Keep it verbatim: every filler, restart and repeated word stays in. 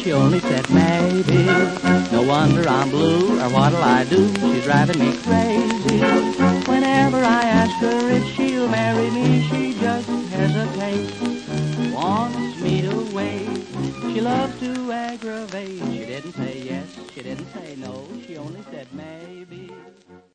she only said maybe. No wonder I'm blue, or what'll I do? She's driving me crazy. Whenever I ask her if she'll marry me, she just hesitates, wants me to wait. She loves to aggravate. She didn't say yes, she didn't say no, she only said maybe.